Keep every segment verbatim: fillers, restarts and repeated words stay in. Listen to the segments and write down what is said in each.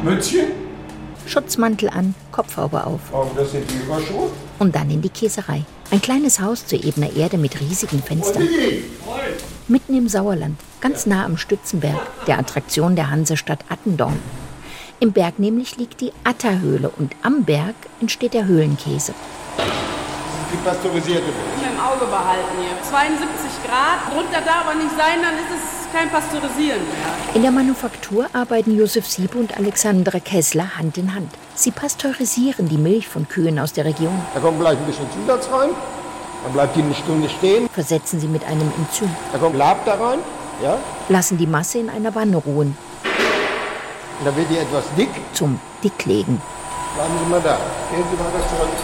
Mützchen. Schutzmantel an, Kopfhaube auf. Und das sind die Überschuhe. Und dann in die Käserei. Ein kleines Haus zu ebener Erde mit riesigen Fenstern. Mitten im Sauerland, ganz nah am Stützenberg, der Attraktion der Hansestadt Attendorn. Im Berg nämlich liegt die Atterhöhle und am Berg entsteht der Höhlenkäse. Die pasteurisierte Milch. Im Auge behalten hier. zweiundsiebzig Grad. Drunter darf aber nicht sein, dann ist es kein Pasteurisieren mehr. In der Manufaktur arbeiten Josef Siebe und Alexandra Kessler Hand in Hand. Sie pasteurisieren die Milch von Kühen aus der Region. Da kommt gleich ein bisschen Zusatz rein. Dann bleibt die eine Stunde stehen. Versetzen sie mit einem Enzym. Da kommt Lab da rein. Ja. Lassen die Masse in einer Wanne ruhen. Und dann wird die etwas dick. Zum Dicklegen. Bleiben Sie mal da. Gehen Sie mal das zurück.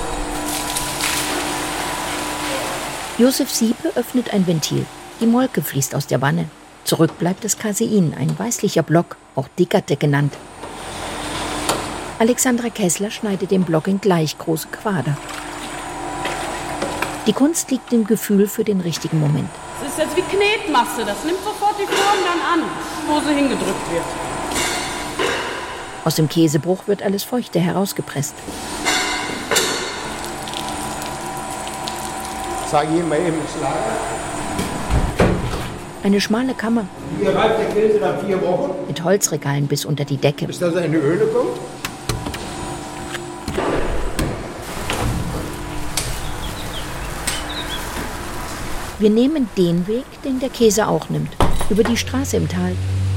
Josef Siebe öffnet ein Ventil. Die Molke fließt aus der Wanne. Zurück bleibt das Casein, ein weißlicher Block, auch Dickerte genannt. Alexandra Kessler schneidet den Block in gleich große Quader. Die Kunst liegt im Gefühl für den richtigen Moment. Es ist jetzt wie Knetmasse. Das nimmt sofort die Form dann an, wo sie hingedrückt wird. Aus dem Käsebruch wird alles Feuchte herausgepresst. Zeige ich Ihnen mal eben das Lager. Eine schmale Kammer. Hier reift der Käse nach vier Wochen. Mit Holzregalen bis unter die Decke. Bis das in die Höhle kommt. Wir nehmen den Weg, den der Käse auch nimmt. Über die Straße im Tal.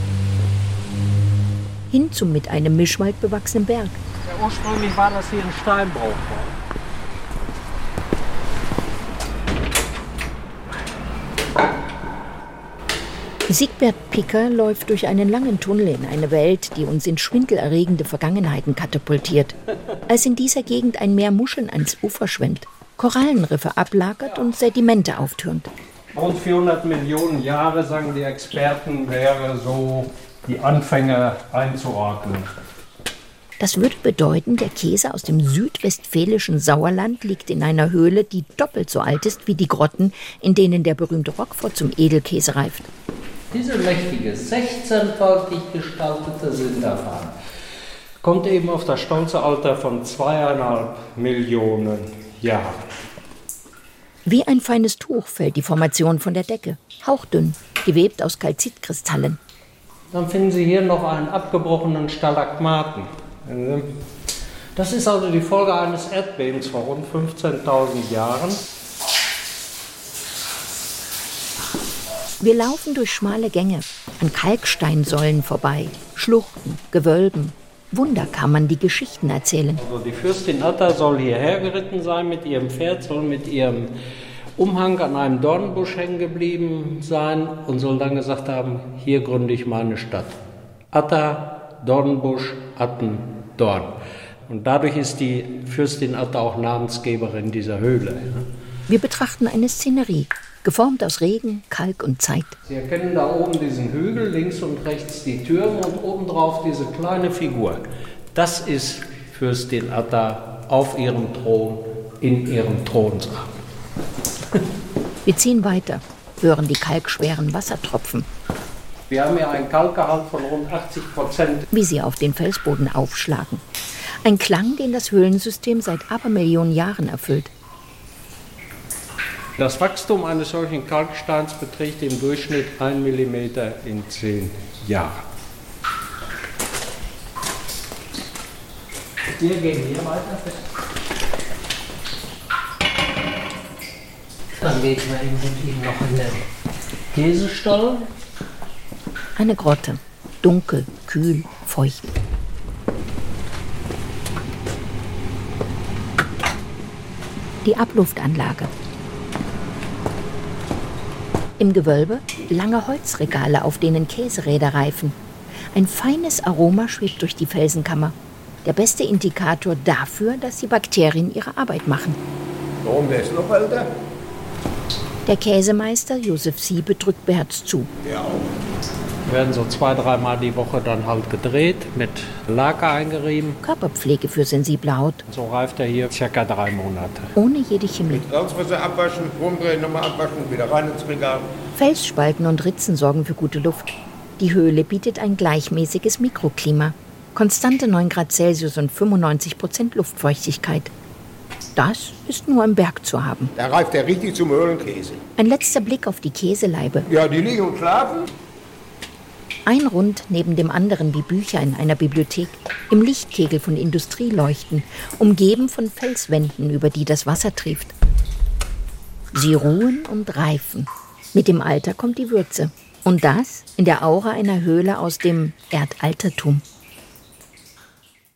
Hin zum mit einem Mischwald bewachsenen Berg. Ja, ursprünglich war das hier ein Steinbruch. Siegbert Picker läuft durch einen langen Tunnel in eine Welt, die uns in schwindelerregende Vergangenheiten katapultiert. Als in dieser Gegend ein Meer Muscheln ans Ufer schwemmt, Korallenriffe ablagert und Sedimente auftürmt. Rund vierhundert Millionen Jahre, sagen die Experten, wäre so die Anfänge einzuordnen. Das würde bedeuten, der Käse aus dem südwestfälischen Sauerland liegt in einer Höhle, die doppelt so alt ist wie die Grotten, in denen der berühmte Roquefort zum Edelkäse reift. Diese mächtige, sechzehnfaltig gestaltete Sinterfarm kommt eben auf das stolze Alter von zweieinhalb Millionen Jahren. Wie ein feines Tuch fällt die Formation von der Decke, hauchdünn, gewebt aus Kalzitkristallen. Dann finden Sie hier noch einen abgebrochenen Stalagmaten. Das ist also die Folge eines Erdbebens vor rund fünfzehntausend Jahren. Wir laufen durch schmale Gänge, an Kalksteinsäulen vorbei, Schluchten, Gewölben, Wunderkammern, die Geschichten erzählen. Also die Fürstin Atta soll hierher geritten sein mit ihrem Pferd, soll mit ihrem Umhang an einem Dornenbusch hängen geblieben sein und soll dann gesagt haben, hier gründe ich meine Stadt. Atta, Dornenbusch, Atten, Dorn. Und dadurch ist die Fürstin Atta auch Namensgeberin dieser Höhle. Wir betrachten eine Szenerie, geformt aus Regen, Kalk und Zeit. Sie erkennen da oben diesen Hügel, links und rechts die Türme und obendrauf diese kleine Figur. Das ist Fürstin Atta auf ihrem Thron, in ihrem Thronsaal. Wir ziehen weiter, hören die kalkschweren Wassertropfen. Wir haben hier einen Kalkgehalt von rund achtzig Prozent. Wie sie auf den Felsboden aufschlagen. Ein Klang, den das Höhlensystem seit Abermillionen Jahren erfüllt. Das Wachstum eines solchen Kalksteins beträgt im Durchschnitt ein Millimeter in zehn Jahren. Wir gehen hier weiter. Dann gehen wir eben mit Ihnen noch in den Käsestall. Eine Grotte. Dunkel, kühl, feucht. Die Abluftanlage. Im Gewölbe lange Holzregale, auf denen Käseräder reifen. Ein feines Aroma schwebt durch die Felsenkammer. Der beste Indikator dafür, dass die Bakterien ihre Arbeit machen. Warum, der ist noch älter? Der Käsemeister Josef Siebe drückt beherzt zu. Ja auch. Werden so zwei, dreimal die Woche dann halt gedreht, mit Lager eingerieben. Körperpflege für sensible Haut. So reift er hier circa drei Monate. Ohne jede Chemie. Salzwasser abwaschen, rumdrehen, nochmal abwaschen, wieder rein ins Regal. Felsspalten und Ritzen sorgen für gute Luft. Die Höhle bietet ein gleichmäßiges Mikroklima. Konstante neun Grad Celsius und fünfundneunzig Prozent Luftfeuchtigkeit. Das ist nur im Berg zu haben. Da reift er richtig zum Höhlenkäse. Ein letzter Blick auf die Käselaibe. Ja, die liegen und schlafen. Ein Rund neben dem anderen wie Bücher in einer Bibliothek, im Lichtkegel von Industrieleuchten, umgeben von Felswänden, über die das Wasser trieft. Sie ruhen und reifen. Mit dem Alter kommt die Würze. Und das in der Aura einer Höhle aus dem Erdaltertum.